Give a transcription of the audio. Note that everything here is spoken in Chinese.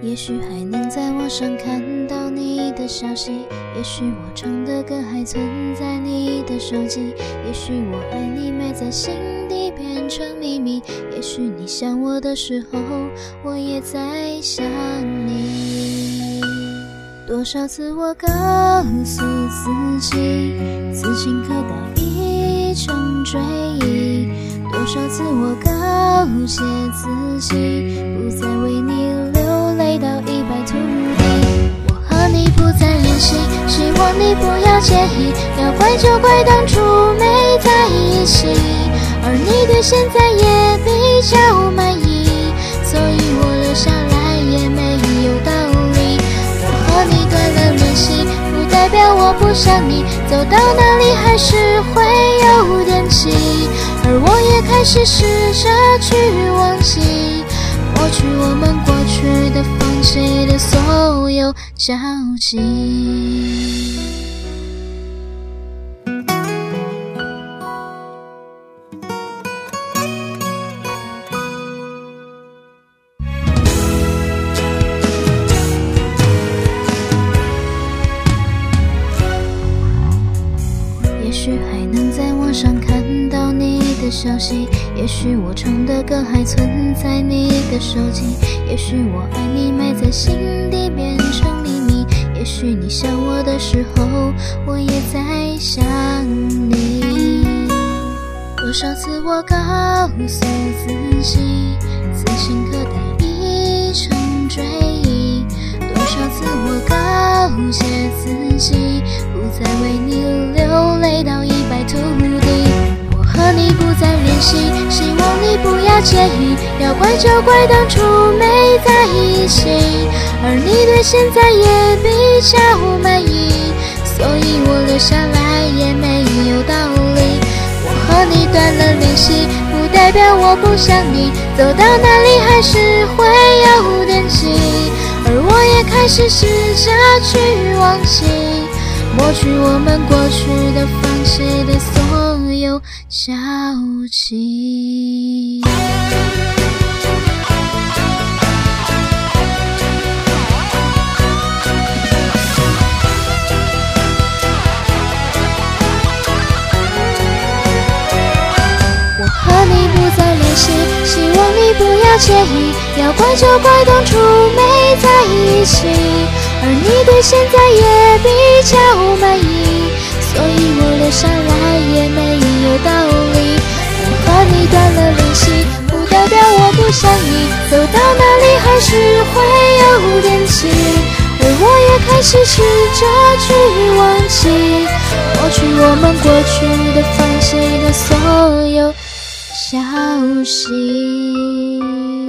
也许还能在网上看到你的消息，也许我唱的歌还存在你的手机，也许我爱你埋在心底变成秘密，也许你想我的时候，我也在想你。多少次我告诉自己，此情可待已成追忆，多少次我告诫自己，不再为你流泪到一败涂地。我和你不再联系，希望你不要介意，要怪就怪当初没在一起，而你对现在也比较满意，所以我留下来也没有道理。我和你断了联系，不代表我不想你，走到哪里还是会有点气，而我也开始试着去忘记，抹去我们过去的放弃的所有交集。也许还能在网上看到你的消息，也许我唱的歌还存在你的手机，也许我爱你埋在心底变成秘密，也许你想我的时候，我也在想你。多少次我告诉自己，此情可待已成追忆，多少次我告诫自己，不再为你流泪到一败涂地。我和你不再联系，希望你不要介意，要怪就怪当初没在一起，而你对现在也比较满意，所以我留下来也没有道理。我和你断了联系，不代表我不想你，走到哪里还是会有点气，而我也开始试着去忘记，抹去我们过去的放弃的所有交集。我和你不再联系，希望你不要介意，要怪就怪当初没在一起，而你对现在也比较满意，所以我留下来也没有道理。我和你断了联系，不代表我不想你，走到哪里还是会有点气，而我也开始试着去忘记，抹去我们过去的放弃的所有消息。